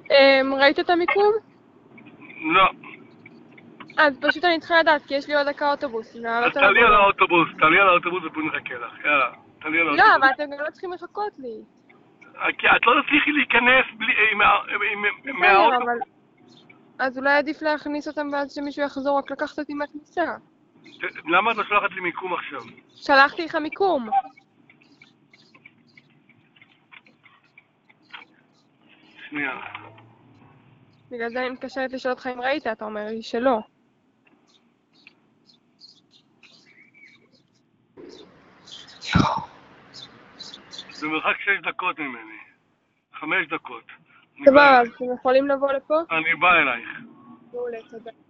ראית את המיקום? לא. אז פשוט אני צריכה לדעת, כי יש לי עוד דקה אוטובוס, אז לעלות על תעלי על הבמה. האוטובוס, ובואו נחכה לך. יאללה, תעלי על לא, האוטובוס. אבל אתם גם לא צריכים לחכות לי. כי את לא תצליחי להיכנס בסדר, מהאוטובוס. אבל... אז אולי עדיף להכניס אותם ואז שמישהו יחזור רק לקחת אותי מהכניסה. למה את לא שולחת לי מיקום עכשיו? שלחתי לך מיקום. שנייה. בגלל זה אני מתקשרת לשאול אותך אם ראית, אתה אומר לי שלא. זה מרחק 6 דקות ממני. 5 דקות. אני בא סבבה, אז אלייך. אתם יכולים לבוא לפה? אני בא אלייך. מעולה, תודה.